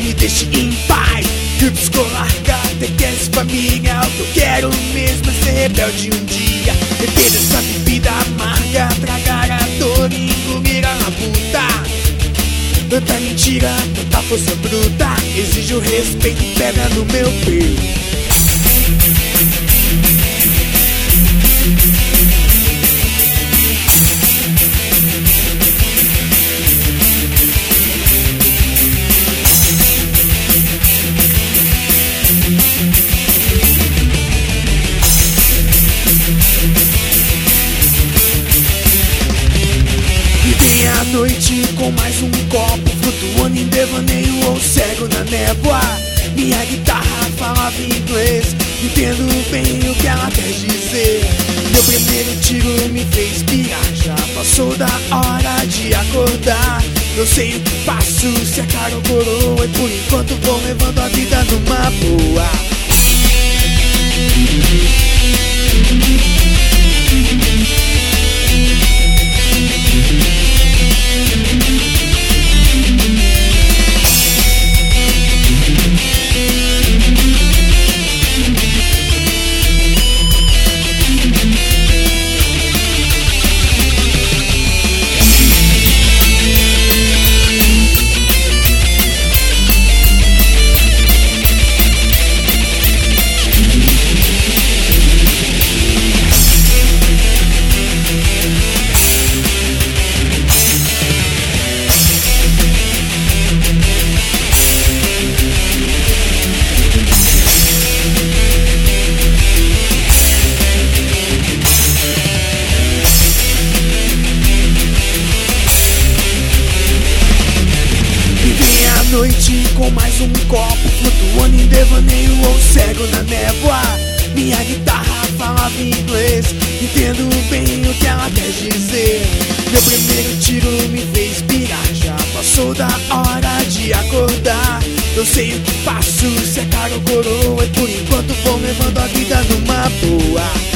me deixe em paz. Eu busco largar, TQS família. O que eu quero mesmo é ser rebelde um dia. Beber essa bebida amarga, tragar a dor e engolir a puta. Tanta mentira, tanta força bruta, exijo respeito, pega no meu peito. A noite com mais um copo, flutuando em devaneio ou cego na névoa. Minha guitarra falava inglês, entendo bem o que ela quer dizer. Meu primeiro tiro me fez pirar, já passou da hora de acordar. Não sei o que faço, se é cara ou coroa, e por enquanto vou levando a vida numa boa. Noite com mais um copo, flutuando em devaneio ou cego na névoa. Minha guitarra falava inglês, entendo bem o que ela quer dizer. Meu primeiro tiro me fez pirar, já passou da hora de acordar. Não sei o que faço, se é cara ou coroa, e por enquanto vou levando a vida numa boa.